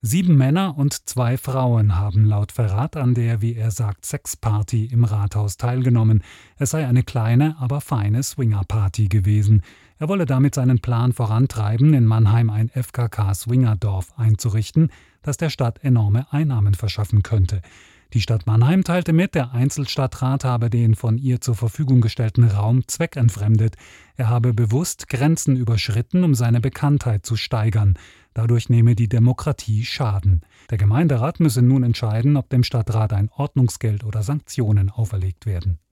7 Männer und 2 Frauen haben laut Verrat an der, wie er sagt, Sexparty im Rathaus teilgenommen. Es sei eine kleine, aber feine Swingerparty gewesen. Er wolle damit seinen Plan vorantreiben, in Mannheim ein FKK-Swingerdorf einzurichten, das der Stadt enorme Einnahmen verschaffen könnte. Die Stadt Mannheim teilte mit, der Einzelstadtrat habe den von ihr zur Verfügung gestellten Raum zweckentfremdet. Er habe bewusst Grenzen überschritten, um seine Bekanntheit zu steigern. Dadurch nehme die Demokratie Schaden. Der Gemeinderat müsse nun entscheiden, ob dem Stadtrat ein Ordnungsgeld oder Sanktionen auferlegt werden.